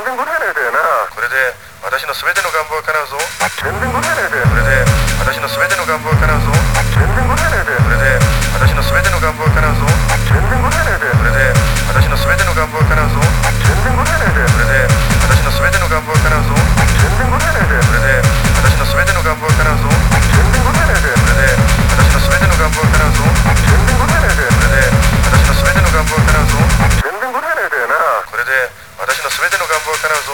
然答えないでよな。 これで私の全ての願望が叶うぞ。 全然答えないでよ。 これで私の全ての願望が叶うぞ。 全然答えないでよ。 これで私の全ての願望が叶うぞ。 全然答えないでよ。 これで私の全ての願望が叶うぞ。 全然答えないでよ。 これで私の全ての願望が叶うぞ。 全然答えないでよ。 これで私の全ての願望が叶うぞ。 全然答えないでよ。 これで私の全ての願望が叶うぞ。 全然答えないでよ。 これで私の全ての願望が叶うぞ。 全然答えないでよな。 これで私の全ての願望が叶うぞ。